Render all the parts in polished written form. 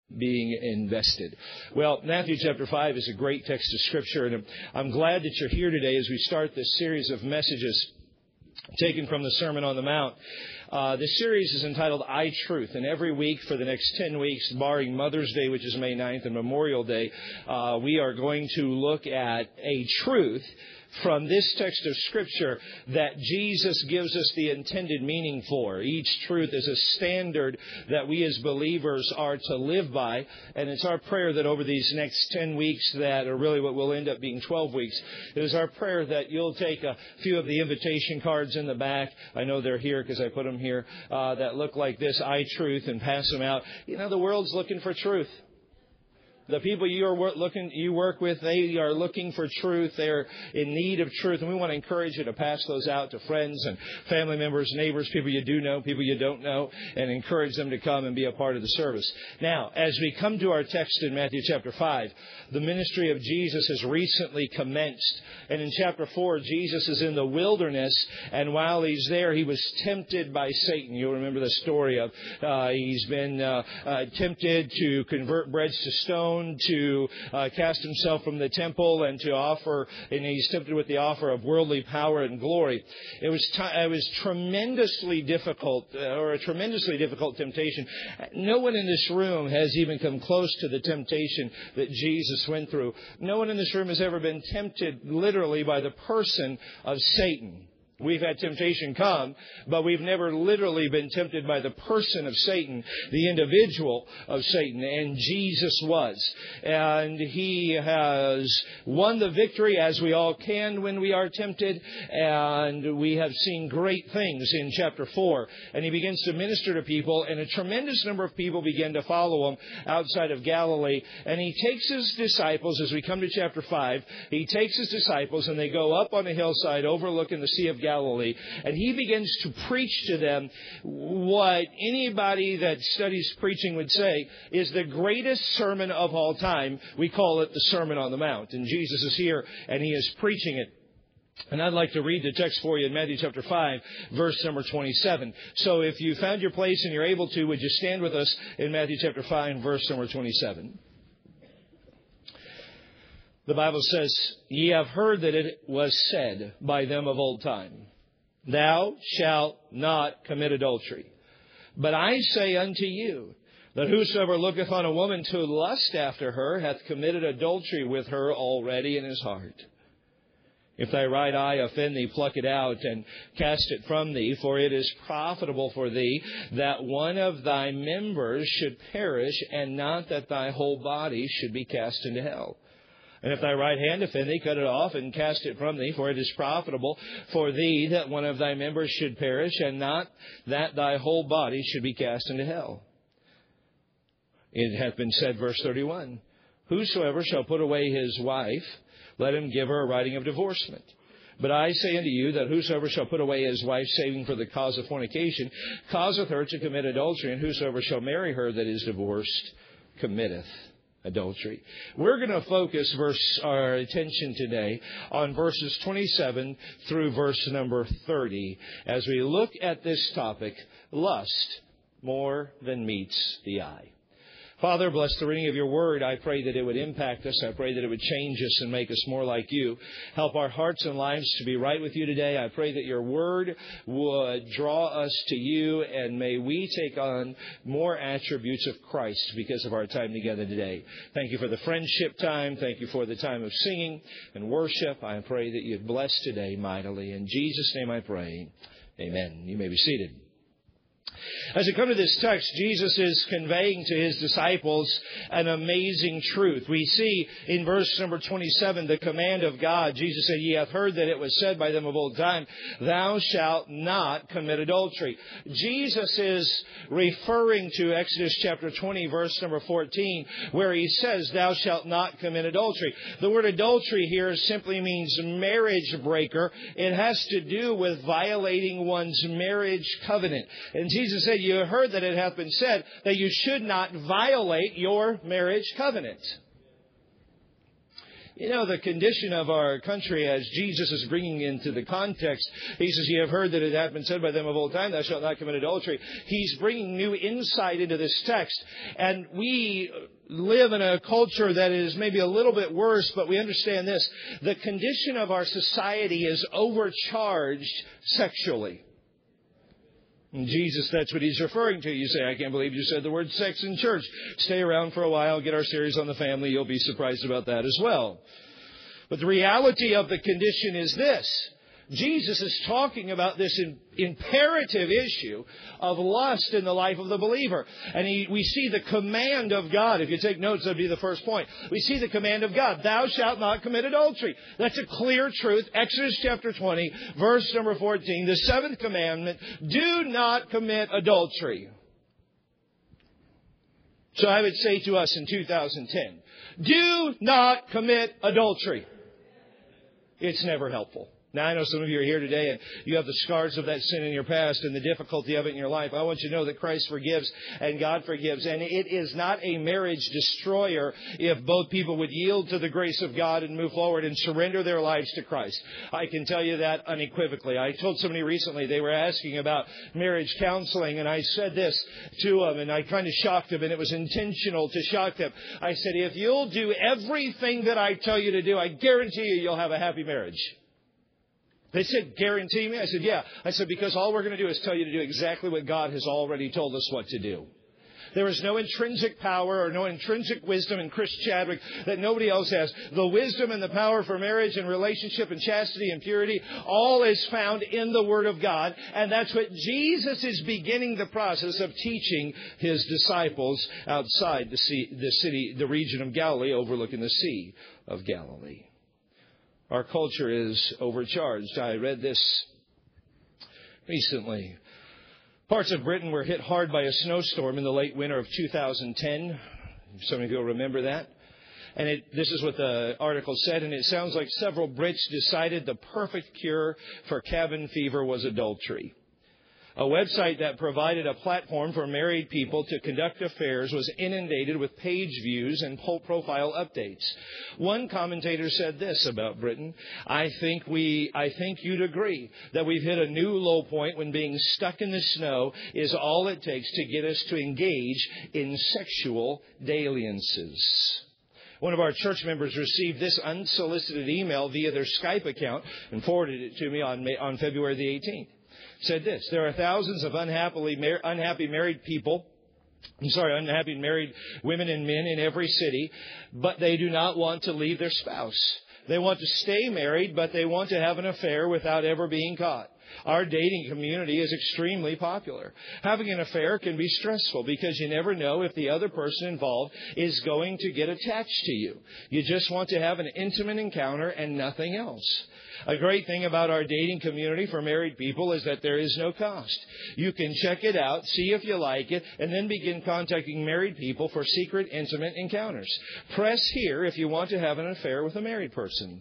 being invested. Well, Matthew chapter 5 is a great text of Scripture, and I'm glad that you're here today as we start this series of messages taken from the Sermon on the Mount. This series is entitled iTruth, and every week for the next 10 weeks, barring Mother's Day, which is May 9th, and Memorial Day, we are going to look at a truth from this text of Scripture that Jesus gives us the intended meaning for. Each truth is a standard that we as believers are to live by, and it's our prayer that over these next 10 weeks that are really what will end up being 12 weeks, it is our prayer that you'll take a few of the invitation cards in the back. I know they're here because I put them here, that look like this, iTruth, and pass them out. You know, the world's looking for truth. The people you work with, they are looking for truth. They're in need of truth. And we want to encourage you to pass those out to friends and family members, neighbors, people you do know, people you don't know, and encourage them to come and be a part of the service. Now, as we come to our text in Matthew chapter 5, the ministry of Jesus has recently commenced. And in chapter 4, Jesus is in the wilderness. And while he's there, he was tempted by Satan. You'll remember the story of he's been tempted to convert breads to stone, to cast himself from the temple, and he's tempted with the offer of worldly power and glory. It was tremendously difficult, or a tremendously difficult temptation. No one in this room has even come close to the temptation that Jesus went through. No one in this room has ever been tempted literally by the person of Satan. We've had temptation come, but we've never literally been tempted by the person of Satan, the individual of Satan. And Jesus was. And He has won the victory, as we all can when we are tempted. And we have seen great things in chapter 4. And He begins to minister to people, and a tremendous number of people begin to follow Him outside of Galilee. And He takes His disciples, as we come to chapter 5, He takes His disciples, and they go up on a hillside overlooking the Sea of Galilee, and He begins to preach to them what anybody that studies preaching would say is the greatest sermon of all time. We call it the Sermon on the Mount, and Jesus is here and He is preaching it. And I'd like to read the text for you in Matthew chapter 5, verse number 27. So if you found your place and you're able to, would you stand with us in Matthew chapter 5, verse number 27? The Bible says, "Ye have heard that it was said by them of old time, Thou shalt not commit adultery. But I say unto you, that whosoever looketh on a woman to lust after her hath committed adultery with her already in his heart. If thy right eye offend thee, pluck it out, and cast it from thee, for it is profitable for thee that one of thy members should perish, and not that thy whole body should be cast into hell. And if thy right hand offend thee, cut it off and cast it from thee, for it is profitable for thee that one of thy members should perish, and not that thy whole body should be cast into hell. It hath been said, verse 31, Whosoever shall put away his wife, let him give her a writing of divorcement. But I say unto you that whosoever shall put away his wife, saving for the cause of fornication, causeth her to commit adultery, and whosoever shall marry her that is divorced, committeth adultery." We're going to focus our attention today on verses 27 through verse number 30 as we look at this topic, lust more than meets the eye. Father, bless the reading of your word. I pray that it would impact us. I pray that it would change us and make us more like you. Help our hearts and lives to be right with you today. I pray that your word would draw us to you, and may we take on more attributes of Christ because of our time together today. Thank you for the friendship time. Thank you for the time of singing and worship. I pray that you'd bless today mightily. In Jesus' name I pray. Amen. You may be seated. As we come to this text, Jesus is conveying to His disciples an amazing truth. We see in verse number 27 the command of God. Jesus said, "Ye hath heard that it was said by them of old time, Thou shalt not commit adultery." Jesus is referring to Exodus chapter 20, verse number 14, where He says, "Thou shalt not commit adultery." The word adultery here simply means marriage breaker. It has to do with violating one's marriage covenant. And Jesus said, "You have heard that it hath been said that you should not violate your marriage covenant." You know, the condition of our country, as Jesus is bringing into the context, he says, "You have heard that it hath been said by them of old time, thou shalt not commit adultery." He's bringing new insight into this text. And we live in a culture that is maybe a little bit worse, but we understand this. The condition of our society is overcharged sexually. And Jesus, that's what he's referring to. You say, "I can't believe you said the word sex in church." Stay around for a while, get our series on the family. You'll be surprised about that as well. But the reality of the condition is this. Jesus is talking about this imperative issue of lust in the life of the believer. And we see the command of God. If you take notes, that would be the first point. We see the command of God. "Thou shalt not commit adultery." That's a clear truth. Exodus chapter 20, verse number 14. The seventh commandment, do not commit adultery. So I would say to us in 2010, do not commit adultery. It's never helpful. Now, I know some of you are here today and you have the scars of that sin in your past and the difficulty of it in your life. I want you to know that Christ forgives and God forgives. And it is not a marriage destroyer if both people would yield to the grace of God and move forward and surrender their lives to Christ. I can tell you that unequivocally. I told somebody recently, they were asking about marriage counseling, and I said this to them, and I kind of shocked them, and it was intentional to shock them. I said, if you'll do everything that I tell you to do, I guarantee you'll have a happy marriage. They said, "Guarantee me?" I said, "Yeah." I said, "Because all we're going to do is tell you to do exactly what God has already told us what to do." There is no intrinsic power or no intrinsic wisdom in Chris Chadwick that nobody else has. The wisdom and the power for marriage and relationship and chastity and purity, all is found in the Word of God. And that's what Jesus is beginning the process of teaching His disciples outside the region of Galilee, overlooking the Sea of Galilee. Our culture is overcharged. I read this recently. Parts of Britain were hit hard by a snowstorm in the late winter of 2010. Some of you will remember that. And this is what the article said, and it sounds like several Brits decided the perfect cure for cabin fever was adultery. A website that provided a platform for married people to conduct affairs was inundated with page views and profile updates. One commentator said this about Britain: I think you'd agree that we've hit a new low point when being stuck in the snow is all it takes to get us to engage in sexual dalliances. One of our church members received this unsolicited email via their Skype account and forwarded it to me on February the 18th. Said this: there are thousands of unhappy married women and men in every city, but they do not want to leave their spouse. They want to stay married, but they want to have an affair without ever being caught. Our dating community is extremely popular. Having an affair can be stressful because you never know if the other person involved is going to get attached to you. You just want to have an intimate encounter and nothing else. A great thing about our dating community for married people is that there is no cost. You can check it out, see if you like it, and then begin contacting married people for secret, intimate encounters. Press here if you want to have an affair with a married person.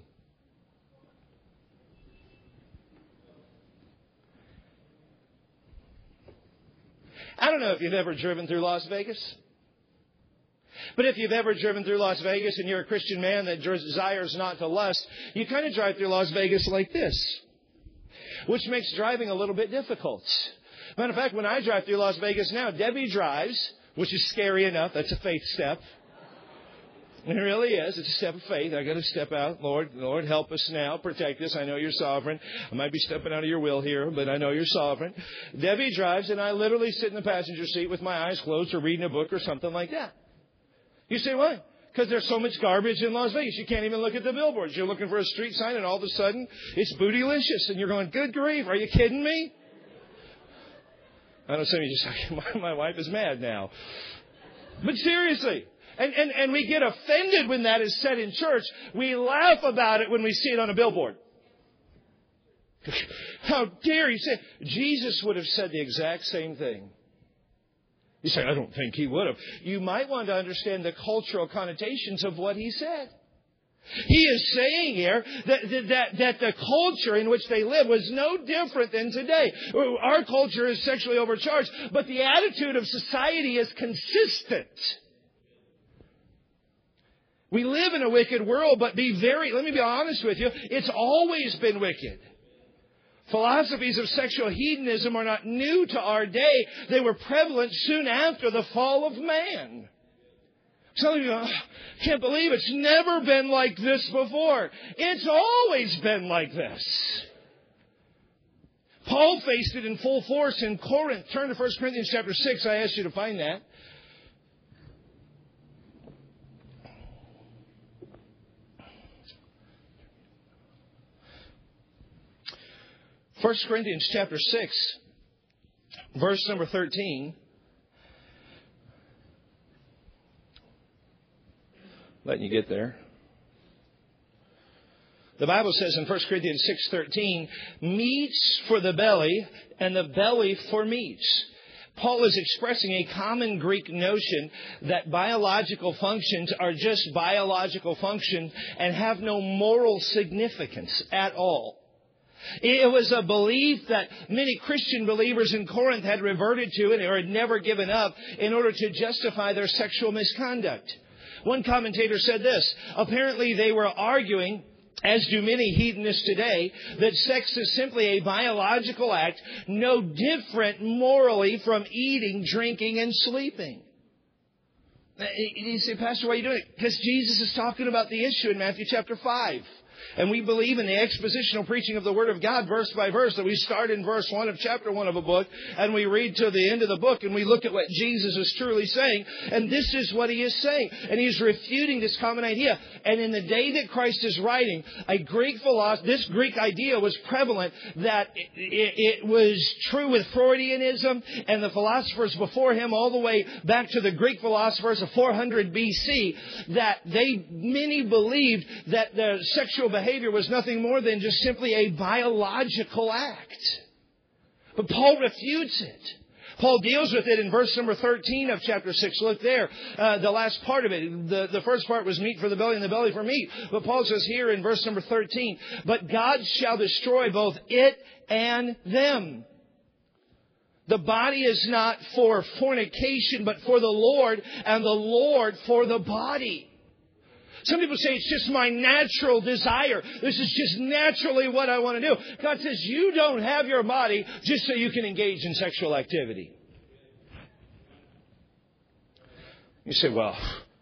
I don't know if you've ever driven through Las Vegas. But if you've ever driven through Las Vegas and you're a Christian man that desires not to lust, you kind of drive through Las Vegas like this, which makes driving a little bit difficult. Matter of fact, when I drive through Las Vegas now, Debbie drives, which is scary enough. That's a faith step. It really is. It's a step of faith. I got to step out. Lord, help us now. Protect us. I know you're sovereign. I might be stepping out of your will here, but I know you're sovereign. Debbie drives, and I literally sit in the passenger seat with my eyes closed or reading a book or something like that. You say, why? Because there's so much garbage in Las Vegas. You can't even look at the billboards. You're looking for a street sign, and all of a sudden, it's bootylicious. And you're going, good grief, are you kidding me? I know some of you just say, my wife is mad now. But seriously. And we get offended when that is said in church. We laugh about it when we see it on a billboard. How dare you say? Jesus would have said the exact same thing. You say, I don't think he would have. You might want to understand the cultural connotations of what he said. He is saying here that the culture in which they live was no different than today. Our culture is sexually overcharged, but the attitude of society is consistent. We live in a wicked world, but let me be honest with you, it's always been wicked. Philosophies of sexual hedonism are not new to our day. They were prevalent soon after the fall of man. Some of you go, can't believe it's never been like this before. It's always been like this. Paul faced it in full force in Corinth. Turn to 1 Corinthians chapter 6. I asked you to find that. First Corinthians chapter 6, verse number 13. Letting you get there. The Bible says in 1 Corinthians 6:13, meats for the belly and the belly for meats. Paul is expressing a common Greek notion that biological functions are just biological functions and have no moral significance at all. It was a belief that many Christian believers in Corinth had reverted to or had never given up in order to justify their sexual misconduct. One commentator said this, apparently they were arguing, as do many hedonists today, that sex is simply a biological act, no different morally from eating, drinking, and sleeping. You say, Pastor, why are you doing it? Because Jesus is talking about the issue in Matthew chapter 5. And we believe in the expositional preaching of the Word of God verse by verse, that we start in verse 1 of chapter 1 of a book and we read to the end of the book and we look at what Jesus is truly saying. And this is what He is saying. And He's refuting this common idea. And in the day that Christ is writing, this Greek idea was prevalent, that it was true with Freudianism and the philosophers before him, all the way back to the Greek philosophers of 400 BC, that many believed that the sexual behavior was nothing more than just simply a biological act. But Paul refutes it. Paul deals with it in verse number 13 of chapter 6. Look there, the last part of it. The first part was meat for the belly and the belly for meat. But Paul says here in verse number 13, but God shall destroy both it and them. The body is not for fornication, but for the Lord, and the Lord for the body. Some people say it's just my natural desire. This is just naturally what I want to do. God says you don't have your body just so you can engage in sexual activity. You say, well,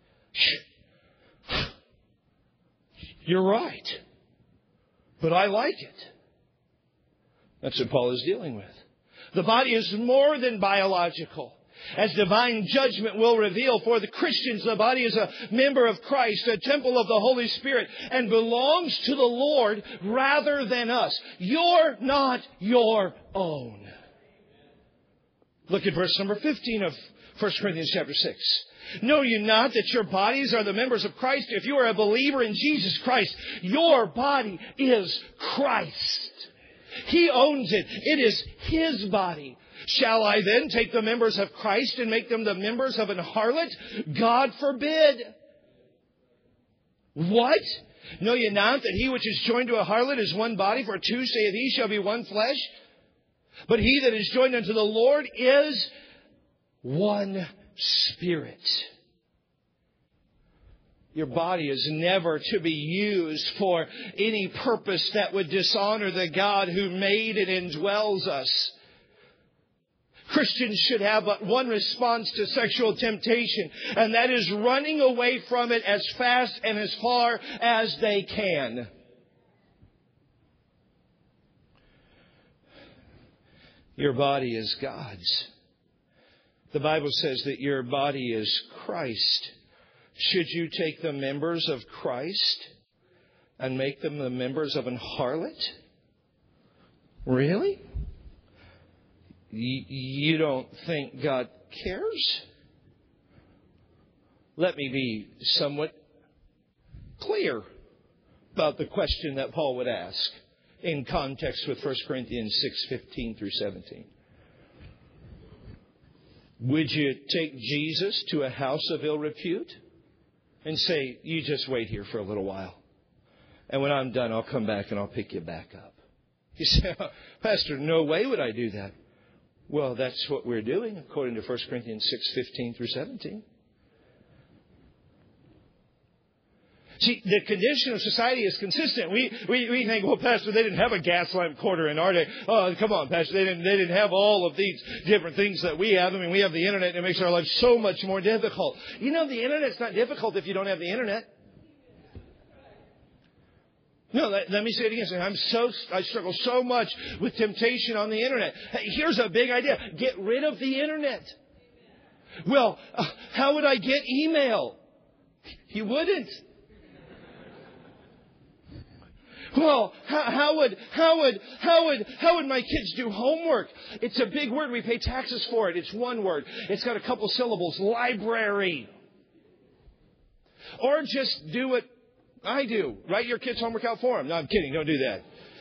you're right. But I like it. That's what Paul is dealing with. The body is more than biological. As divine judgment will reveal, for the Christians, the body is a member of Christ, a temple of the Holy Spirit, and belongs to the Lord rather than us. You're not your own. Look at verse number 15 of 1 Corinthians chapter 6. Know you not that your bodies are the members of Christ? If you are a believer in Jesus Christ, your body is Christ. He owns it. It is His body. Shall I then take the members of Christ and make them the members of an harlot? God forbid. What? Know ye not that he which is joined to a harlot is one body? For two, saith he, shall be one flesh. But he that is joined unto the Lord is one spirit. Your body is never to be used for any purpose that would dishonor the God who made and indwells us. Christians should have but one response to sexual temptation, and that is running away from it as fast and as far as they can. Your body is God's. The Bible says that your body is Christ. Should you take the members of Christ and make them the members of an harlot? Really? You don't think God cares? Let me be somewhat clear about the question that Paul would ask in context with 1 Corinthians 6:15 through 17. Would you take Jesus to a house of ill repute and say, you just wait here for a little while, and when I'm done, I'll come back and I'll pick you back up? You say, Pastor, no way would I do that. Well, that's what we're doing according to 1 Corinthians 6:15 through 17. See, the condition of society is consistent. We think, well, Pastor, they didn't have a gas lamp quarter in our day. Oh, come on, Pastor, they didn't have all of these different things that we have. I mean, we have the internet, and it makes our life so much more difficult. You know, the internet's not difficult if you don't have the internet. No, let me say it again. I struggle so much with temptation on the internet. Hey, here's a big idea. Get rid of the internet. Well, how would I get email? You wouldn't. Well, how would my kids do homework? It's a big word. We pay taxes for it. It's one word. It's got a couple syllables. Library. Or just do what I do. Write your kids' homework out for them. No, I'm kidding. Don't do that.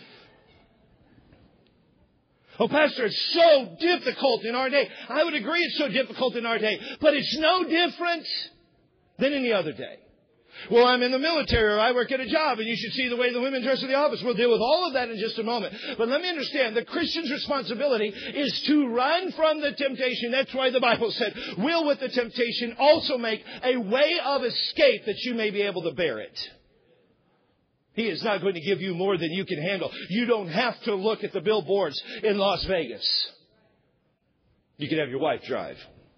Oh, Pastor, it's so difficult in our day. I would agree it's so difficult in our day. But it's no different than any other day. Well, I'm in the military or I work at a job and you should see the way the women dress in the office. We'll deal with all of that in just a moment. But let me understand, the Christian's responsibility is to run from the temptation. That's why the Bible said, will with the temptation also make a way of escape that you may be able to bear it. He is not going to give you more than you can handle. You don't have to look at the billboards in Las Vegas. You can have your wife drive.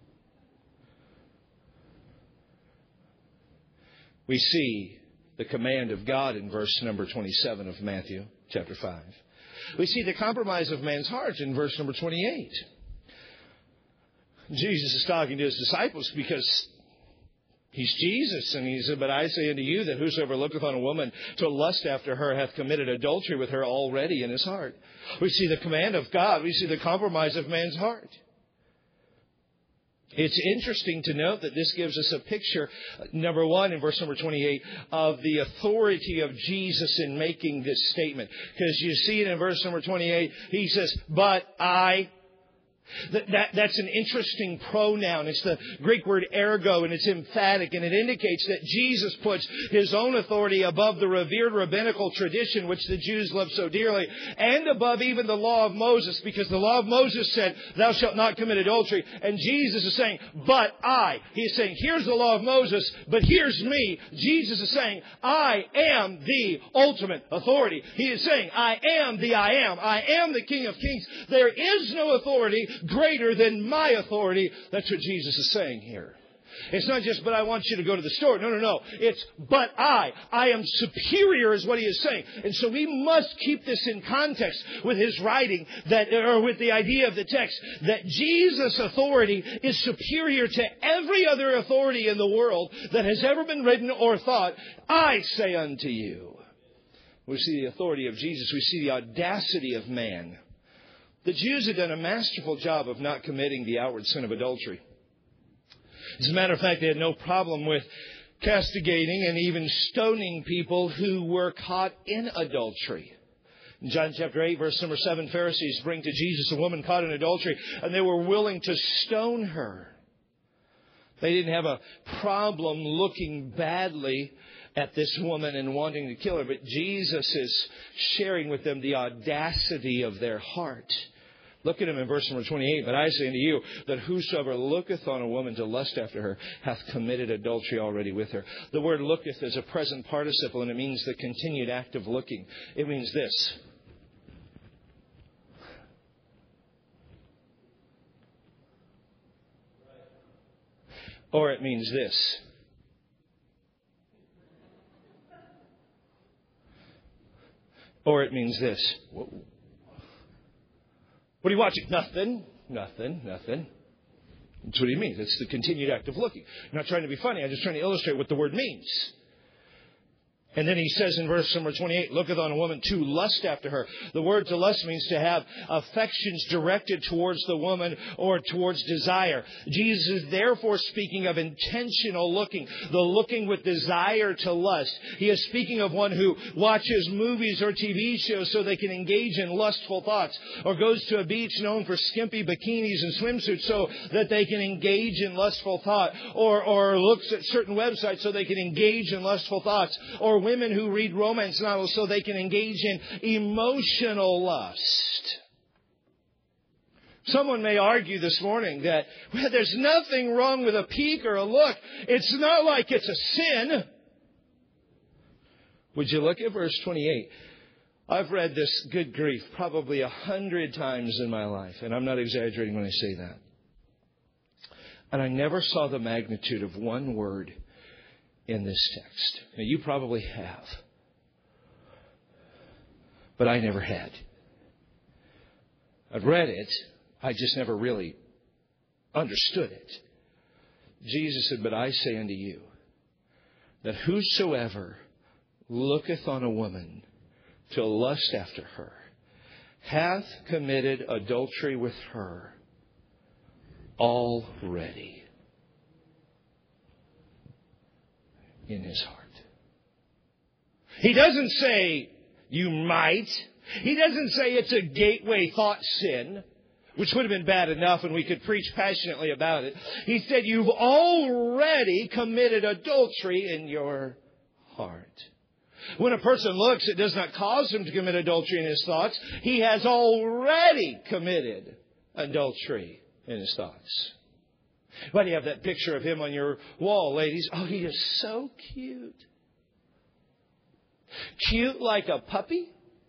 We see the command of God in verse number 27 of Matthew chapter 5. We see the compromise of man's heart in verse number 28. Jesus is talking to his disciples because he's Jesus. And he said, but I say unto you that whosoever looketh on a woman to lust after her hath committed adultery with her already in his heart. We see the command of God. We see the compromise of man's heart. It's interesting to note that this gives us a picture, number one, in verse number 28, of the authority of Jesus in making this statement. Because you see it in verse number 28, he says, but I... That's an interesting pronoun. It's the Greek word ergo, and it's emphatic, and it indicates that Jesus puts his own authority above the revered rabbinical tradition, which the Jews love so dearly, and above even the law of Moses, because the law of Moses said, thou shalt not commit adultery. And Jesus is saying, but I. He's saying, here's the law of Moses, but here's me. Jesus is saying, I am the ultimate authority. He is saying, I am the I am. I am the King of Kings. There is no authority greater than my authority. That's what Jesus is saying here. It's not just, but I want you to go to the store. No. It's, but I am superior is what he is saying. And so we must keep this in context with his writing, or with the idea of the text, that Jesus' authority is superior to every other authority in the world that has ever been written or thought. I say unto you. We see the authority of Jesus. We see the audacity of man. The Jews had done a masterful job of not committing the outward sin of adultery. As a matter of fact, they had no problem with castigating and even stoning people who were caught in adultery. In John chapter 8, verse number 7, Pharisees bring to Jesus a woman caught in adultery, and they were willing to stone her. They didn't have a problem looking badly at this woman and wanting to kill her, but Jesus is sharing with them the audacity of their heart. Look at him in verse number 28. But I say unto you that whosoever looketh on a woman to lust after her hath committed adultery already with her. The word looketh is a present participle, and it means the continued act of looking. It means this. Or it means this. Or it means this. What are you watching? Nothing. That's what he means. It's the continued act of looking. I'm not trying to be funny. I'm just trying to illustrate what the word means. And then he says in verse number 28, looketh on a woman to lust after her. The word to lust means to have affections directed towards the woman or towards desire. Jesus is therefore speaking of intentional looking, the looking with desire to lust. He is speaking of one who watches movies or TV shows so they can engage in lustful thoughts, or goes to a beach known for skimpy bikinis and swimsuits so that they can engage in lustful thought, or looks at certain websites so they can engage in lustful thoughts, or women who read romance novels so they can engage in emotional lust. Someone may argue this morning that, well, there's nothing wrong with a peek or a look. It's not like it's a sin. Would you look at verse 28? I've read this, good grief, probably 100 times in my life, and I'm not exaggerating when I say that. And I never saw the magnitude of one word in this text. Now, you probably have, but I never had. I've read it, I just never really understood it. Jesus said, "But I say unto you, that whosoever looketh on a woman to lust after her hath committed adultery with her already in his heart." He doesn't say you might. He doesn't say it's a gateway thought sin, which would have been bad enough and we could preach passionately about it. He said you've already committed adultery in your heart. When a person looks, it does not cause him to commit adultery in his thoughts. He has already committed adultery in his thoughts. Why do you have that picture of him on your wall, ladies? Oh, he is so cute. Cute like a puppy?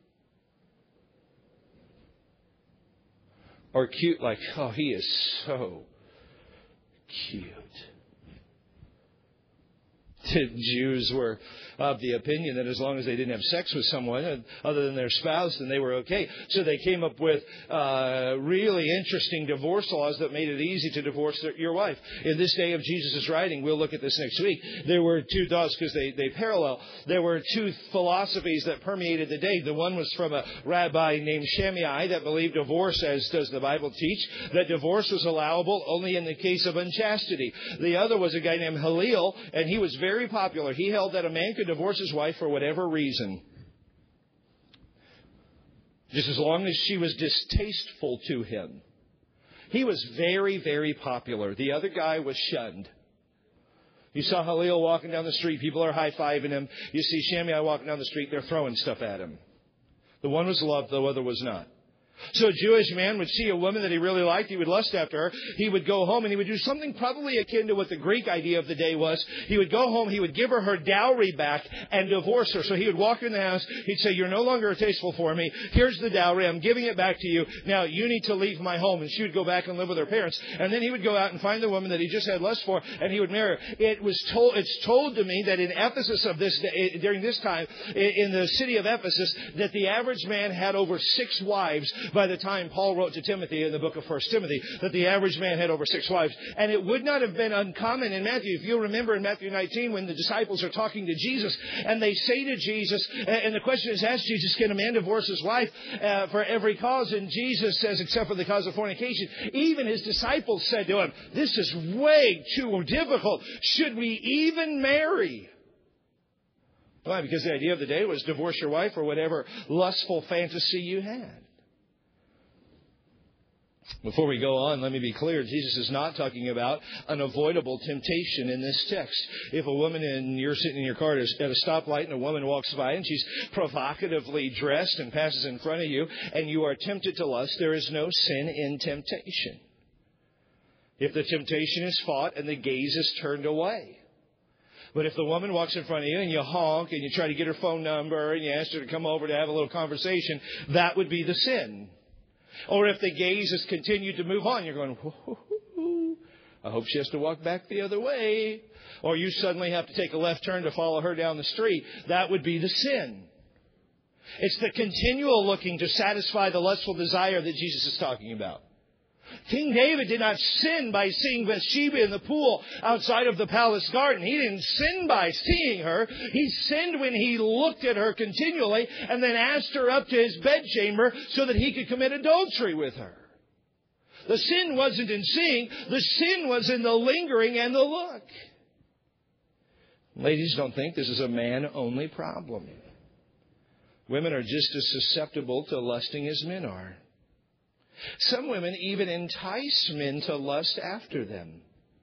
Or cute like, oh, he is so cute. The Jews were of the opinion that as long as they didn't have sex with someone other than their spouse, then they were okay. So they came up with really interesting divorce laws that made it easy to divorce your wife. In this day of Jesus' writing, we'll look at this next week, there were two thoughts because they parallel. There were two philosophies that permeated the day. The one was from a rabbi named Shammai that believed divorce, as does the Bible teach, that divorce was allowable only in the case of unchastity. The other was a guy named Hillel, and he was very popular. He held that a man could divorce his wife for whatever reason, just as long as she was distasteful to him. He was very, very popular. The other guy was shunned. You saw Hillel walking down the street, people are high-fiving him. You see Shammai walking down the street, they're throwing stuff at him. The one was loved, the other was not. So a Jewish man would see a woman that he really liked. He would lust after her. He would go home and he would do something probably akin to what the Greek idea of the day was. He would go home, he would give her dowry back and divorce her. So he would walk in the house. He'd say, "You're no longer tasteful for me. Here's the dowry. I'm giving it back to you. Now you need to leave my home." And she would go back and live with her parents. And then he would go out and find the woman that he just had lust for, and he would marry her. It's told to me that in Ephesus during this time, in the city of Ephesus, that the average man had over 6 wives by the time Paul wrote to Timothy in the book of 1 Timothy, that the average man had over 6 wives. And it would not have been uncommon in Matthew. If you'll remember in Matthew 19 when the disciples are talking to Jesus and they say to Jesus, and the question is asked Jesus, can a man divorce his wife for every cause? And Jesus says, except for the cause of fornication. Even his disciples said to him, "This is way too difficult. Should we even marry?" Why? Because the idea of the day was divorce your wife for whatever lustful fantasy you had. Before we go on, let me be clear. Jesus is not talking about an avoidable temptation in this text. If a woman and you're sitting in your car at a stoplight and a woman walks by and she's provocatively dressed and passes in front of you and you are tempted to lust, there is no sin in temptation. If the temptation is fought and the gaze is turned away. But if the woman walks in front of you and you honk and you try to get her phone number and you ask her to come over to have a little conversation, that would be the sin. Or if the gaze has continued to move on, you're going, "Whoo, I hope she has to walk back the other way." Or you suddenly have to take a left turn to follow her down the street. That would be the sin. It's the continual looking to satisfy the lustful desire that Jesus is talking about. King David did not sin by seeing Bathsheba in the pool outside of the palace garden. He didn't sin by seeing her. He sinned when he looked at her continually and then asked her up to his bedchamber so that he could commit adultery with her. The sin wasn't in seeing. The sin was in the lingering and the look. Ladies, don't think this is a man-only problem. Women are just as susceptible to lusting as men are. Some women even entice men to lust after them.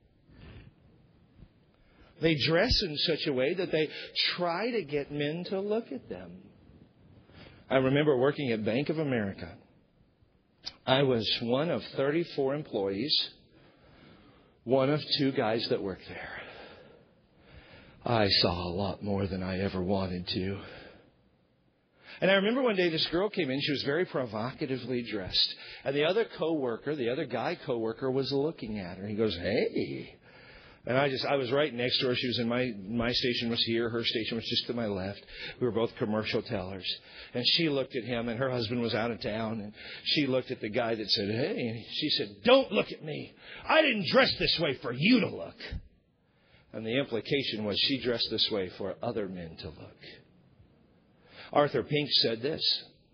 They dress in such a way that they try to get men to look at them. I remember working at Bank of America. I was one of 34 employees, one of 2 guys that worked there. I saw a lot more than I ever wanted to. And I remember one day this girl came in. She was very provocatively dressed. And the other guy coworker was looking at her. He goes, "Hey." And I was right next to her. She was in my station was here. Her station was just to my left. We were both commercial tellers. And she looked at him, and her husband was out of town. And she looked at the guy that said, "Hey." And she said, "Don't look at me. I didn't dress this way for you to look." And the implication was she dressed this way for other men to look. Arthur Pink said this.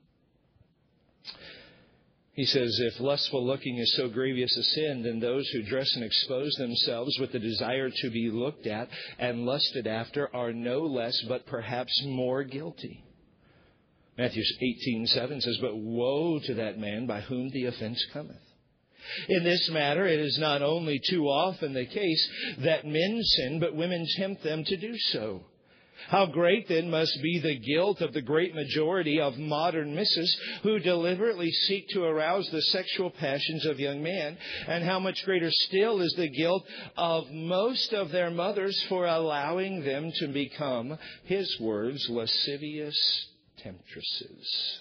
He says, "If lustful looking is so grievous a sin, then those who dress and expose themselves with the desire to be looked at and lusted after are no less, but perhaps more guilty." Matthew 18:7 says, "But woe to that man by whom the offense cometh. In this matter, it is not only too often the case that men sin, but women tempt them to do so. How great, then, must be the guilt of the great majority of modern misses who deliberately seek to arouse the sexual passions of young men, and how much greater still is the guilt of most of their mothers for allowing them to become," his words, "lascivious temptresses."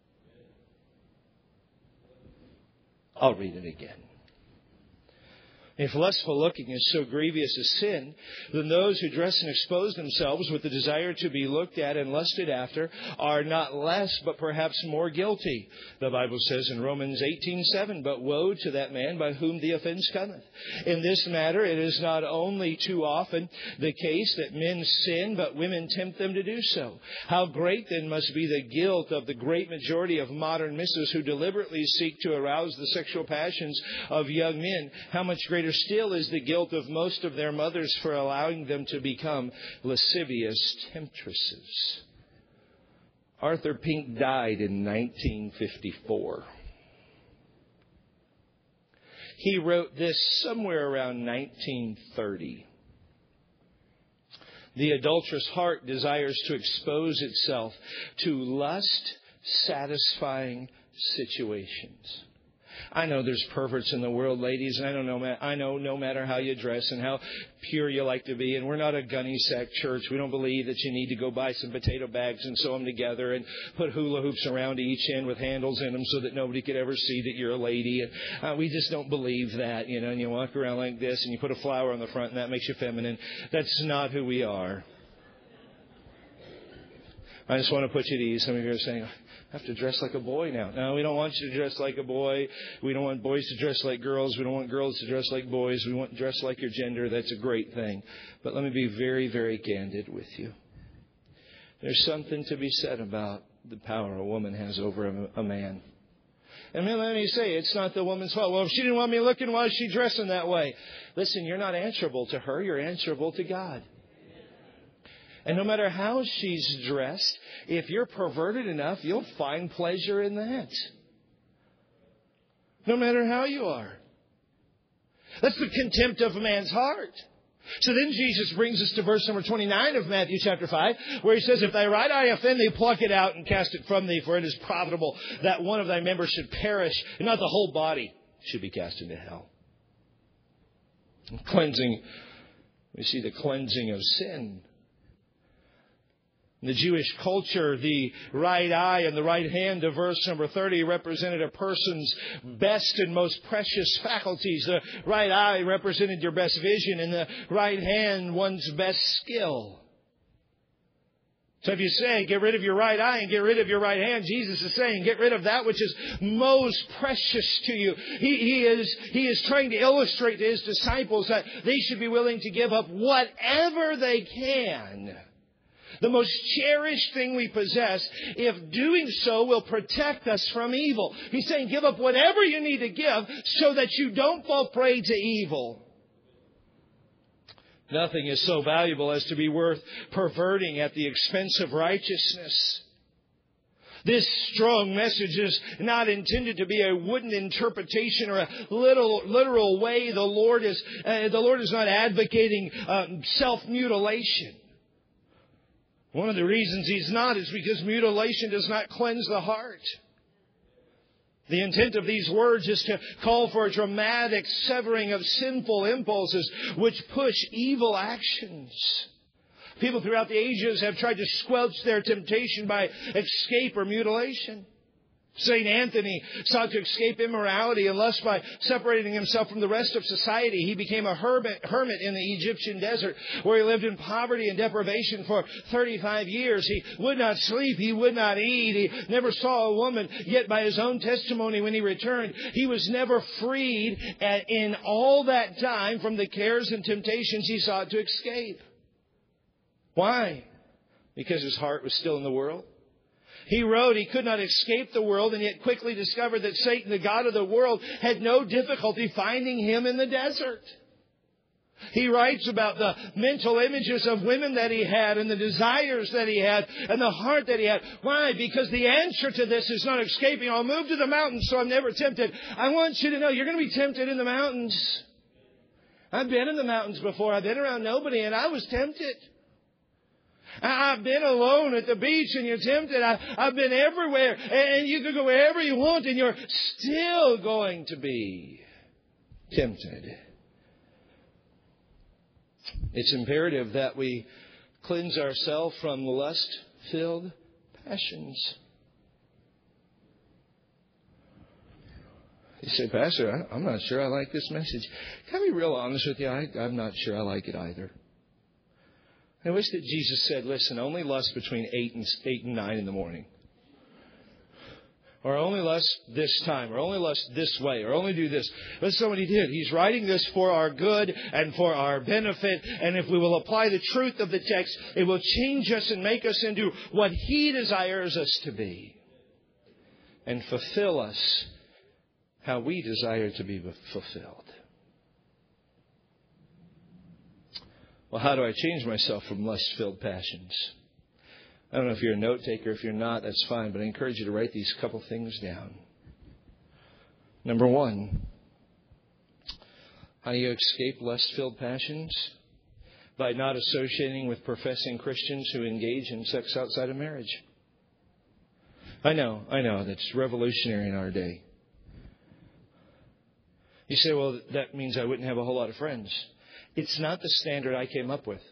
I'll read it again. If lustful looking is so grievous a sin, then those who dress and expose themselves with the desire to be looked at and lusted after are not less, but perhaps more guilty. The Bible says in Romans 18:7, "But woe to that man by whom the offense cometh. In this matter, it is not only too often the case that men sin, but women tempt them to do so. How great, then, must be the guilt of the great majority of modern misses who deliberately seek to arouse the sexual passions of young men. How much greater still is the guilt of most of their mothers for allowing them to become lascivious temptresses." Arthur Pink died in 1954. He wrote this somewhere around 1930. The adulterous heart desires to expose itself to lust-satisfying situations. I know there's perverts in the world, ladies, and I know no matter how you dress and how pure you like to be, and we're not a gunny sack church. We don't believe that you need to go buy some potato bags and sew them together and put hula hoops around each end with handles in them so that nobody could ever see that you're a lady. And we just don't believe that, and you walk around like this and you put a flower on the front and that makes you feminine. That's not who we are. I just want to put you at ease. Some of you are saying, "I have to dress like a boy now." No, we don't want you to dress like a boy. We don't want boys to dress like girls. We don't want girls to dress like boys. We want to dress like your gender. That's a great thing. But let me be very, very candid with you. There's something to be said about the power a woman has over a man. And let me say, it's not the woman's fault. Well, if she didn't want me looking, why is she dressing that way? Listen, you're not answerable to her. You're answerable to God. And no matter how she's dressed, if you're perverted enough, you'll find pleasure in that. No matter how you are. That's the contempt of a man's heart. So then Jesus brings us to verse number 29 of Matthew chapter 5, where he says, "If thy right eye offend thee, pluck it out and cast it from thee, for it is profitable that one of thy members should perish, and not the whole body should be cast into hell." Cleansing, we see the cleansing of sin. In the Jewish culture, the right eye and the right hand of verse number 30 represented a person's best and most precious faculties. The right eye represented your best vision, and the right hand, one's best skill. So if you say, get rid of your right eye and get rid of your right hand, Jesus is saying, get rid of that which is most precious to you. He is trying to illustrate to His disciples that they should be willing to give up whatever they can. The most cherished thing we possess, if doing so will protect us from evil. He's saying give up whatever you need to give so that you don't fall prey to evil. Nothing is so valuable as to be worth perverting at the expense of righteousness. This strong message is not intended to be a wooden interpretation or a literal way. The Lord is not advocating self-mutilation. One of the reasons He's not is because mutilation does not cleanse the heart. The intent of these words is to call for a dramatic severing of sinful impulses which push evil actions. People throughout the ages have tried to squelch their temptation by escape or mutilation. St. Anthony sought to escape immorality and lust by separating himself from the rest of society. He became a hermit in the Egyptian desert, where he lived in poverty and deprivation for 35 years. He would not sleep. He would not eat. He never saw a woman. Yet by his own testimony, when he returned, he was never freed in all that time from the cares and temptations he sought to escape. Why? Because his heart was still in the world. He wrote he could not escape the world, and yet quickly discovered that Satan, the god of the world, had no difficulty finding him in the desert. He writes about the mental images of women that he had and the desires that he had and the heart that he had. Why? Because the answer to this is not escaping. I'll move to the mountains so I'm never tempted. I want you to know you're going to be tempted in the mountains. I've been in the mountains before. I've been around nobody and I was tempted. I've been alone at the beach and you're tempted. I've been everywhere and you can go wherever you want and you're still going to be tempted. It's imperative that we cleanse ourselves from lust-filled passions. You say, Pastor, I'm not sure I like this message. Can I be real honest with you? I'm not sure I like it either. I wish that Jesus said, listen, only lust between 8 and 9 in the morning. Or only lust this time. Or only lust this way. Or only do this. That's not what he did. He's writing this for our good and for our benefit. And if we will apply the truth of the text, it will change us and make us into what he desires us to be. And fulfill us how we desire to be fulfilled. Well, how do I change myself from lust-filled passions? I don't know if you're a note taker. If you're not, that's fine. But I encourage you to write these couple things down. Number one, how do you escape lust-filled passions? By not associating with professing Christians who engage in sex outside of marriage. I know, that's revolutionary in our day. You say, well, that means I wouldn't have a whole lot of friends. It's not the standard I came up with.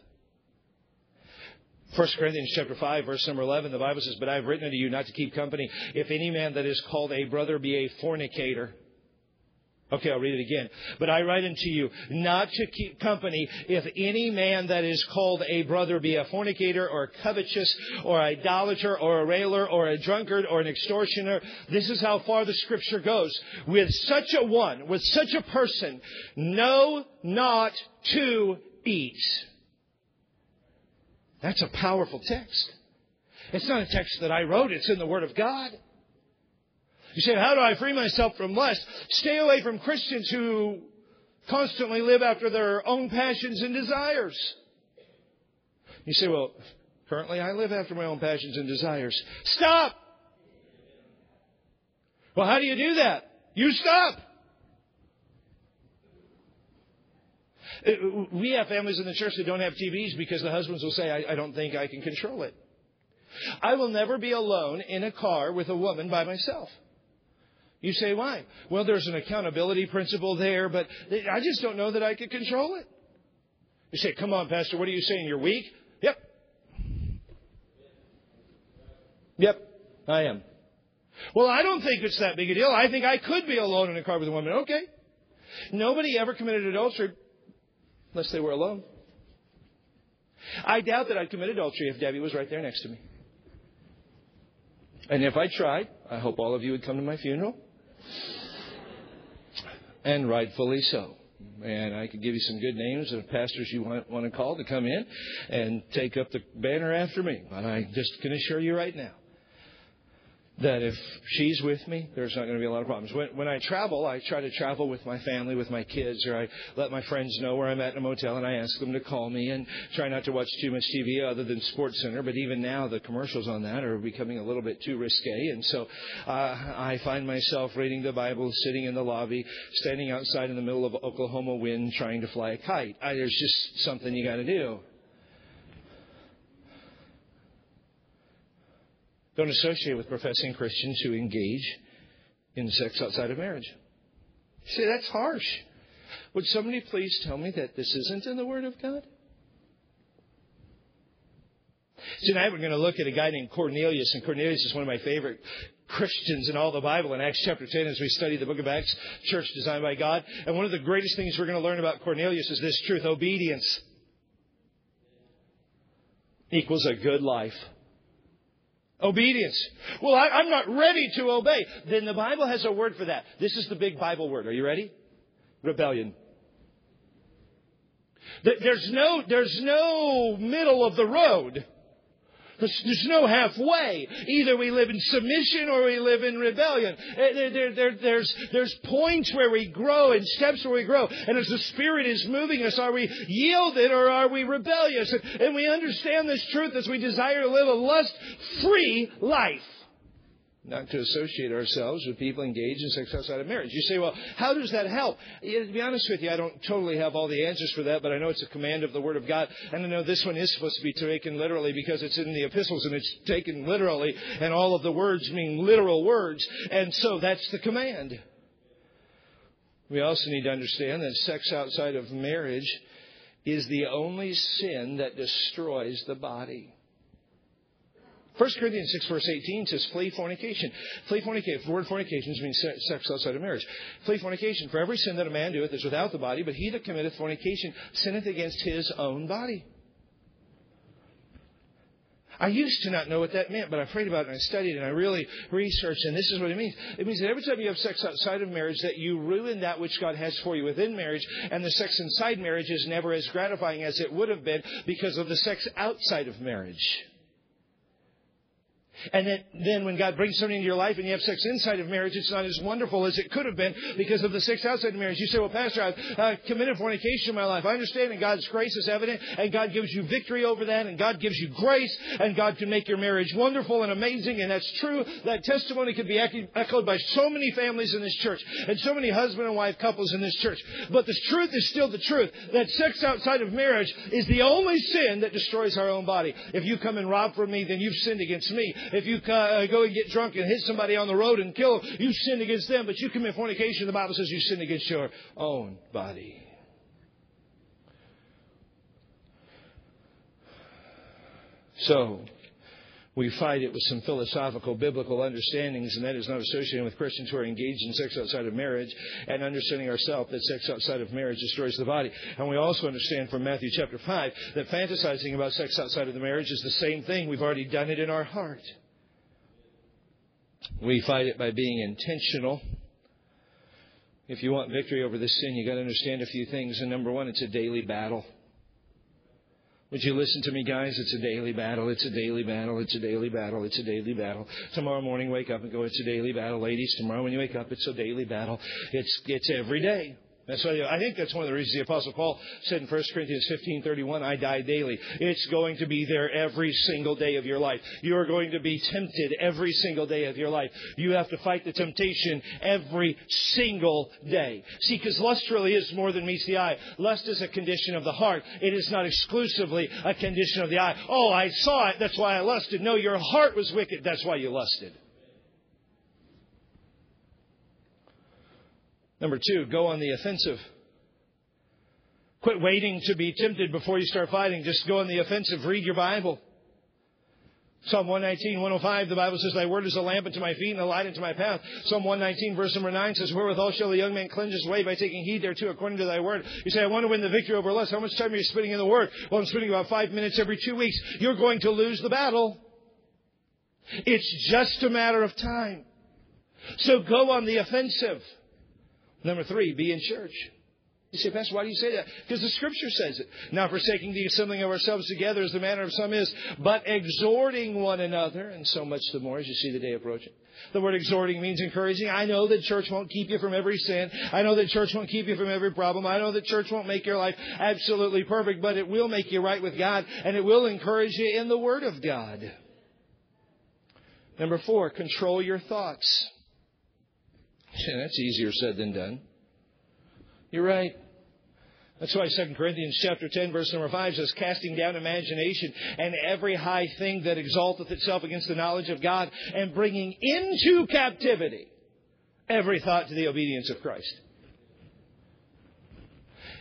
1 Corinthians chapter 5, verse number 11, the Bible says, but I have written unto you not to keep company, if any man that is called a brother be a fornicator. Okay, I'll read it again. But I write unto you not to keep company if any man that is called a brother be a fornicator or covetous or idolater or a railer or a drunkard or an extortioner. This is how far the Scripture goes. With such a one, with such a person, no, not to eat. That's a powerful text. It's not a text that I wrote. It's in the Word of God. You say, how do I free myself from lust? Stay away from Christians who constantly live after their own passions and desires. You say, well, currently I live after my own passions and desires. Stop! Well, how do you do that? You stop! We have families in the church that don't have TVs because the husbands will say, I don't think I can control it. I will never be alone in a car with a woman by myself. You say, why? Well, there's an accountability principle there, but I just don't know that I could control it. You say, come on, Pastor, what are you saying? You're weak? Yep, I am. Well, I don't think it's that big a deal. I think I could be alone in a car with a woman. Okay. Nobody ever committed adultery unless they were alone. I doubt that I'd commit adultery if Debbie was right there next to me. And if I tried, I hope all of you would come to my funeral. And rightfully so. And I could give you some good names of pastors you want to call to come in and take up the banner after me. But I just can assure you right now that if she's with me, there's not going to be a lot of problems. When I travel, I try to travel with my family, with my kids, or I let my friends know where I'm at in a motel, and I ask them to call me and try not to watch too much TV other than SportsCenter. But even now, the commercials on that are becoming a little bit too risque. And so I find myself reading the Bible, sitting in the lobby, standing outside in the middle of Oklahoma wind, trying to fly a kite. There's just something you got to do. Don't associate with professing Christians who engage in sex outside of marriage. You say, that's harsh. Would somebody please tell me that this isn't in the Word of God? Tonight we're going to look at a guy named Cornelius, and Cornelius is one of my favorite Christians in all the Bible in Acts chapter 10 as we study the book of Acts, church designed by God. And one of the greatest things we're going to learn about Cornelius is this truth: obedience equals a good life. Obedience. Well, I'm not ready to obey. Then the Bible has a word for that. This is the big Bible word. Are you ready? Rebellion. There's no middle of the road. There's no halfway. Either we live in submission or we live in rebellion. There's points where we grow and steps where we grow. And as the Spirit is moving us, are we yielded or are we rebellious? And we understand this truth as we desire to live a lust-free life. Not to associate ourselves with people engaged in sex outside of marriage. You say, well, how does that help? To be honest with you, I don't totally have all the answers for that, but I know it's a command of the Word of God. And I know this one is supposed to be taken literally because it's in the epistles and it's taken literally. And all of the words mean literal words. And so that's the command. We also need to understand that sex outside of marriage is the only sin that destroys the body. 1 Corinthians 6 verse 18 says, flee fornication. Flee fornication. The word fornication means sex outside of marriage. Flee fornication. For every sin that a man doeth is without the body, but he that committeth fornication sinneth against his own body. I used to not know what that meant, but I prayed about it and I studied and I really researched, and this is what it means. It means that every time you have sex outside of marriage, that you ruin that which God has for you within marriage, and the sex inside marriage is never as gratifying as it would have been because of the sex outside of marriage. And then when God brings somebody into your life and you have sex inside of marriage, it's not as wonderful as it could have been because of the sex outside of marriage. You say, well, Pastor, I've committed fornication in my life. I understand that God's grace is evident and God gives you victory over that and God gives you grace and God can make your marriage wonderful and amazing. And that's true. That testimony could be echoed by so many families in this church and so many husband and wife couples in this church. But the truth is still the truth, that sex outside of marriage is the only sin that destroys our own body. If you come and rob from me, then you've sinned against me. If you go and get drunk and hit somebody on the road and kill them, you sinned against them. But you commit fornication, the Bible says you sin against your own body. So, we fight it with some philosophical, biblical understandings, and that is not associated with Christians who are engaged in sex outside of marriage and understanding ourselves that sex outside of marriage destroys the body. And we also understand from Matthew chapter 5 that fantasizing about sex outside of the marriage is the same thing. We've already done it in our heart. We fight it by being intentional. If you want victory over this sin, you've got to understand a few things. And number one, it's a daily battle. Would you listen to me, guys? It's a daily battle. It's a daily battle. It's a daily battle. It's a daily battle. Tomorrow morning, wake up and go, it's a daily battle. Ladies, tomorrow when you wake up, it's a daily battle. It's every day. That's why I think that's one of the reasons the Apostle Paul said in 1 Corinthians 15:31, I die daily. It's going to be there every single day of your life. You are going to be tempted every single day of your life. You have to fight the temptation every single day. See, because lust really is more than meets the eye. Lust is a condition of the heart. It is not exclusively a condition of the eye. Oh, I saw it, that's why I lusted. No, your heart was wicked, that's why you lusted. Number two, go on the offensive. Quit waiting to be tempted before you start fighting. Just go on the offensive. Read your Bible. Psalm 119, 105, the Bible says, Thy word is a lamp unto my feet and a light unto my path. Psalm 119, verse number 9 says, Wherewithal shall the young man cleanse his way by taking heed thereto according to thy word. You say, I want to win the victory over lust. How much time are you spending in the word? Well, I'm spending about 5 minutes every 2 weeks. You're going to lose the battle. It's just a matter of time. So go on the offensive. Number three, be in church. You say, Pastor, why do you say that? Because the Scripture says it. Not forsaking the assembling of ourselves together as the manner of some is, but exhorting one another, and so much the more as you see the day approaching. The word exhorting means encouraging. I know that church won't keep you from every sin. I know that church won't keep you from every problem. I know that church won't make your life absolutely perfect, but it will make you right with God, and it will encourage you in the Word of God. Number four, control your thoughts. Yeah, that's easier said than done. You're right. That's why 2 Corinthians chapter 10, verse number 5 says, casting down imagination and every high thing that exalteth itself against the knowledge of God, and bringing into captivity every thought to the obedience of Christ.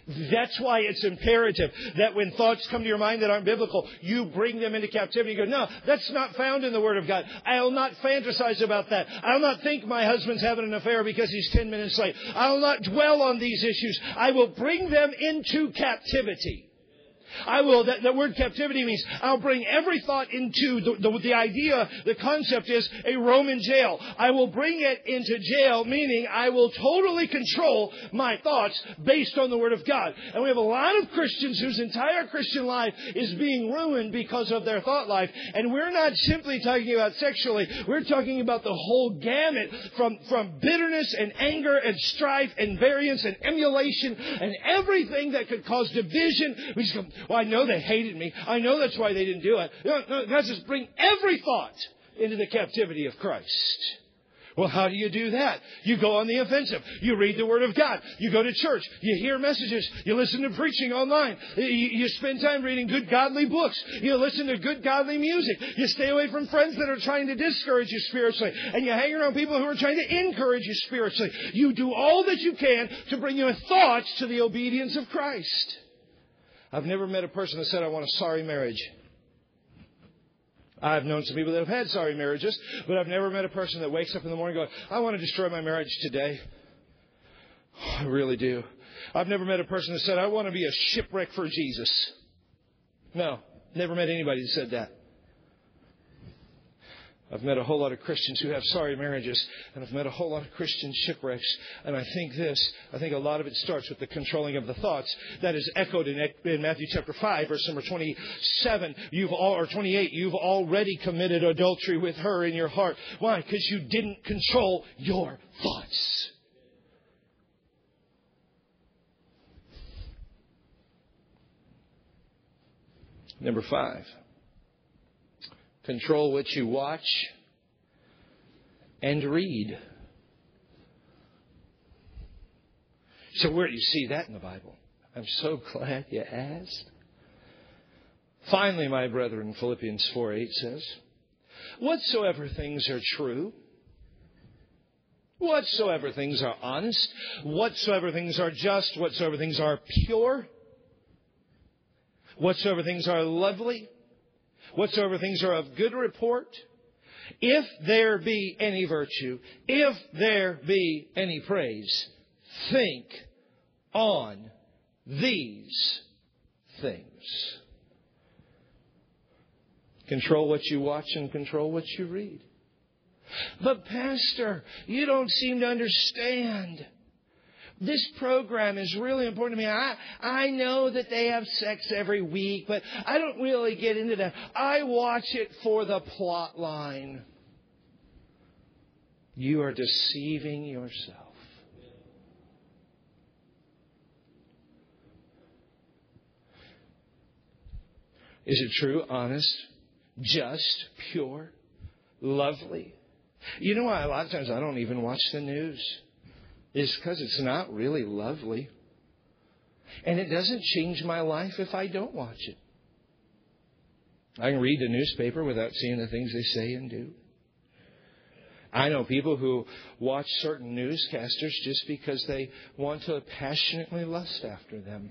That's why it's imperative that when thoughts come to your mind that aren't biblical, you bring them into captivity. You go, no, that's not found in the Word of God. I'll not fantasize about that. I'll not think my husband's having an affair because he's 10 minutes late. I'll not dwell on these issues. I will bring them into captivity. I will, that word captivity means I'll bring every thought into the idea, the concept is a Roman jail. I will bring it into jail, meaning I will totally control my thoughts based on the Word of God. And we have a lot of Christians whose entire Christian life is being ruined because of their thought life. And we're not simply talking about sexually. We're talking about the whole gamut from bitterness and anger and strife and variance and emulation and everything that could cause division. We just go, well, I know they hated me. I know that's why they didn't do it. No, God says, bring every thought into the captivity of Christ. Well, how do you do that? You go on the offensive. You read the Word of God. You go to church. You hear messages. You listen to preaching online. You spend time reading good godly books. You listen to good godly music. You stay away from friends that are trying to discourage you spiritually. And you hang around people who are trying to encourage you spiritually. You do all that you can to bring your thoughts to the obedience of Christ. I've never met a person that said, I want a sorry marriage. I've known some people that have had sorry marriages, but I've never met a person that wakes up in the morning going, I want to destroy my marriage today. Oh, I really do. I've never met a person that said, I want to be a shipwreck for Jesus. No, never met anybody that said that. I've met a whole lot of Christians who have sorry marriages, and I've met a whole lot of Christian shipwrecks. And I think a lot of it starts with the controlling of the thoughts. That is echoed in Matthew chapter 5, verse number 27, or 28. You've already committed adultery with her in your heart. Why? Because you didn't control your thoughts. Number 5. Control what you watch and read. So where do you see that in the Bible? I'm so glad you asked. Finally, my brethren, Philippians 4:8 says, whatsoever things are true, whatsoever things are honest, whatsoever things are just, whatsoever things are pure, whatsoever things are lovely, whatsoever things are of good report, if there be any virtue, if there be any praise, think on these things. Control what you watch and control what you read. But Pastor, you don't seem to understand. This program is really important to me. I know that they have sex every week, but I don't really get into that. I watch it for the plot line. You are deceiving yourself. Is it true, honest, just, pure, lovely? You know why a lot of times I don't even watch the news? It's because it's not really lovely. And it doesn't change my life if I don't watch it. I can read the newspaper without seeing the things they say and do. I know people who watch certain newscasters just because they want to passionately lust after them.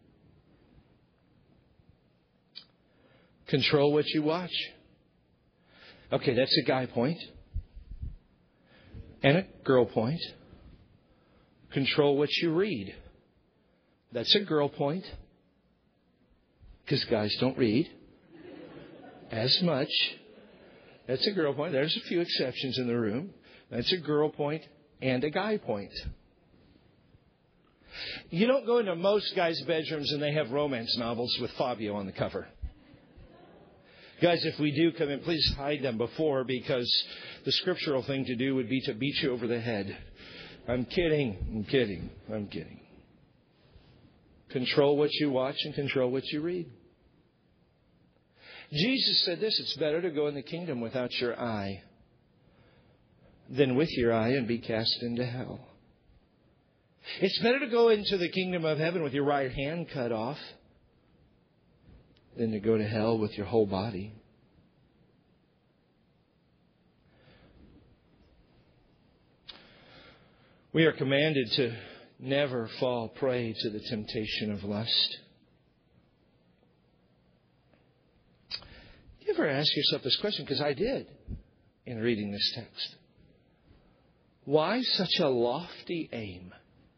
Control what you watch. Okay, that's a guy point. And a girl point. Control what you read. That's a girl point. Because guys don't read as much. That's a girl point. There's a few exceptions in the room. That's a girl point and a guy point. You don't go into most guys' bedrooms and they have romance novels with Fabio on the cover. Guys, if we do come in, please hide them before, because the scriptural thing to do would be to beat you over the head. I'm kidding. Control what you watch and control what you read. Jesus said this, it's better to go in the kingdom without your eye than with your eye and be cast into hell. It's better to go into the kingdom of heaven with your right hand cut off than to go to hell with your whole body. We are commanded to never fall prey to the temptation of lust. You ever ask yourself this question? Because I did in reading this text. Why such a lofty aim?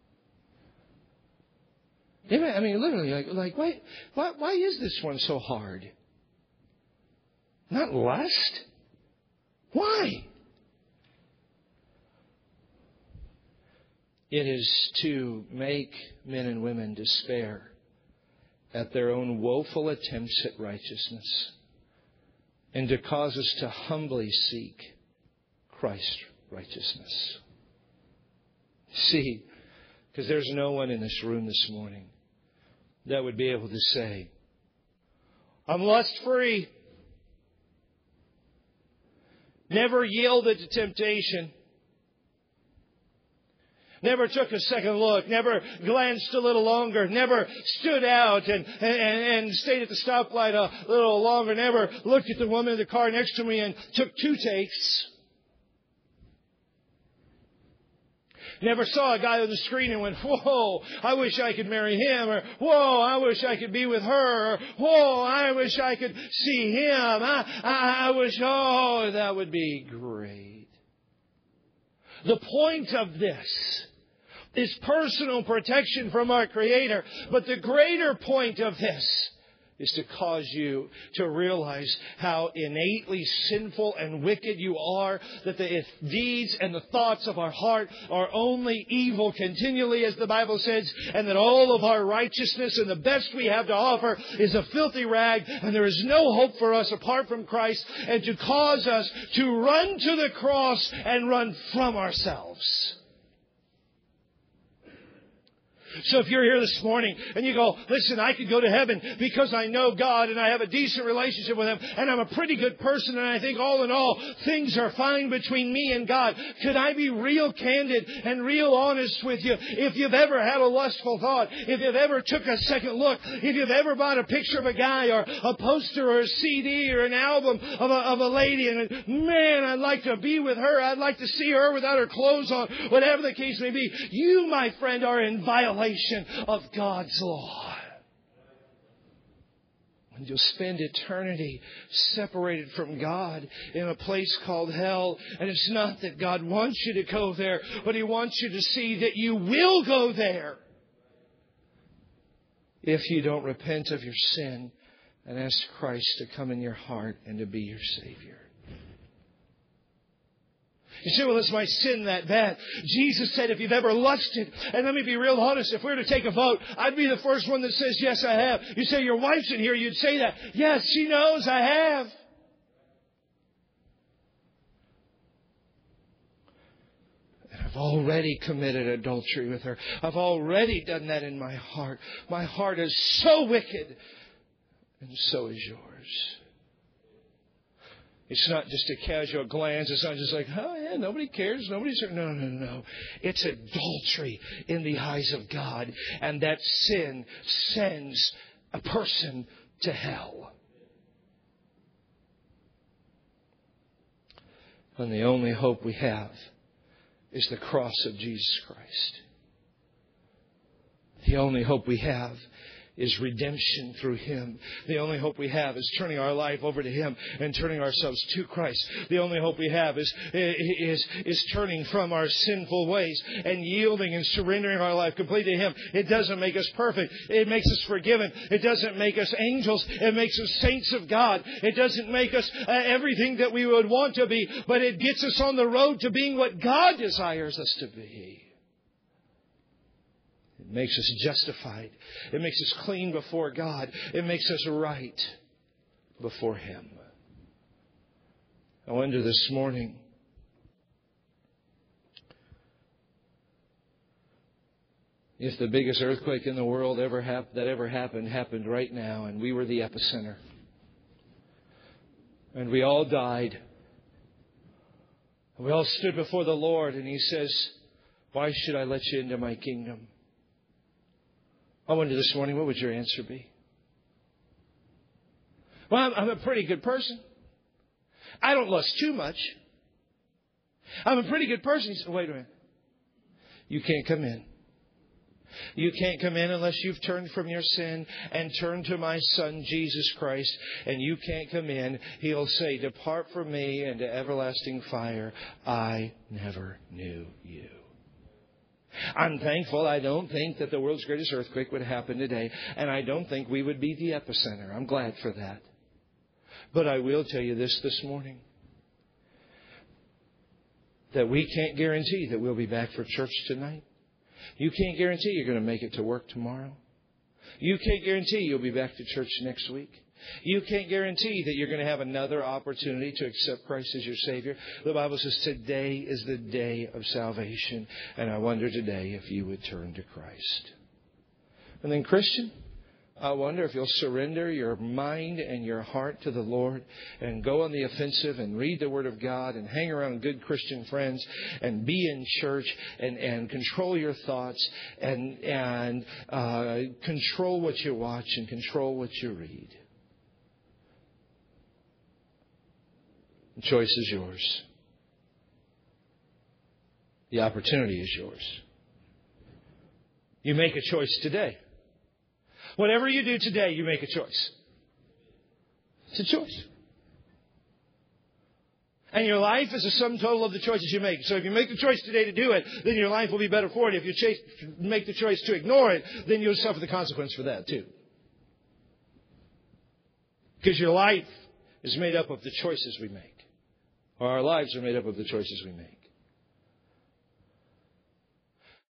I mean, literally, why is this one so hard? Not lust? Why? It is to make men and women despair at their own woeful attempts at righteousness and to cause us to humbly seek Christ's righteousness. See, because there's no one in this room this morning that would be able to say, I'm lust-free. Never yielded to temptation. Never took a second look. Never glanced a little longer. Never stood out and stayed at the stoplight a little longer. Never looked at the woman in the car next to me and took 2 takes. Never saw a guy on the screen and went, whoa, I wish I could marry him. Or, whoa, I wish I could be with her. Or, whoa, I wish I could see him. I wish, oh, that would be great. The point of this is personal protection from our Creator. But the greater point of this is to cause you to realize how innately sinful and wicked you are, that the deeds and the thoughts of our heart are only evil continually, as the Bible says, and that all of our righteousness and the best we have to offer is a filthy rag, and there is no hope for us apart from Christ, and to cause us to run to the cross and run from ourselves. So if you're here this morning and you go, listen, I could go to heaven because I know God and I have a decent relationship with Him and I'm a pretty good person and I think all in all things are fine between me and God. Could I be real candid and real honest with you? If you've ever had a lustful thought, if you've ever took a second look, if you've ever bought a picture of a guy or a poster or a CD or an album of a lady and man, I'd like to be with her. I'd like to see her without her clothes on, whatever the case may be. You, my friend, are in violation of God's law. And you'll spend eternity separated from God in a place called hell. And it's not that God wants you to go there, but He wants you to see that you will go there if you don't repent of your sin and ask Christ to come in your heart and to be your Savior. You say, well, is my sin that bad? Jesus said, if you've ever lusted, and let me be real honest, if we were to take a vote, I'd be the first one that says, yes, I have. You say, your wife's in here, you'd say that. Yes, she knows I have. And I've already committed adultery with her. I've already done that in my heart. My heart is so wicked, and so is yours. It's not just a casual glance. It's not just like, oh, yeah, nobody cares. Nobody's... No. It's adultery in the eyes of God. And that sin sends a person to hell. And the only hope we have is the cross of Jesus Christ. The only hope we have is redemption through Him. The only hope we have is turning our life over to Him and turning ourselves to Christ. The only hope we have is turning from our sinful ways and yielding and surrendering our life completely to Him. It doesn't make us perfect. It makes us forgiven. It doesn't make us angels. It makes us saints of God. It doesn't make us everything that we would want to be, but it gets us on the road to being what God desires us to be. It makes us justified. It makes us clean before God. It makes us right before Him. I wonder this morning, if the biggest earthquake in the world that ever happened right now, and we were the epicenter. And we all died. And we all stood before the Lord, and He says, why should I let you into my kingdom? I wonder this morning, what would your answer be? Well, I'm a pretty good person. I don't lust too much. I'm a pretty good person. He said, wait a minute. You can't come in. You can't come in unless you've turned from your sin and turned to my Son, Jesus Christ. And you can't come in. He'll say, depart from me into everlasting fire. I never knew you. I'm thankful. I don't think that the world's greatest earthquake would happen today. And I don't think we would be the epicenter. I'm glad for that. But I will tell you this morning. That we can't guarantee that we'll be back for church tonight. You can't guarantee you're going to make it to work tomorrow. You can't guarantee you'll be back to church next week. You can't guarantee that you're going to have another opportunity to accept Christ as your Savior. The Bible says today is the day of salvation. And I wonder today if you would turn to Christ. And then, Christian, I wonder if you'll surrender your mind and your heart to the Lord and go on the offensive and read the Word of God and hang around good Christian friends and be in church and control your thoughts and control what you watch and control what you read. The choice is yours. The opportunity is yours. You make a choice today. Whatever you do today, you make a choice. It's a choice. And your life is a sum total of the choices you make. So if you make the choice today to do it, then your life will be better for it. If you make the choice to ignore it, then you'll suffer the consequence for that too. Because your life is made up of the choices we make. Or our lives are made up of the choices we make.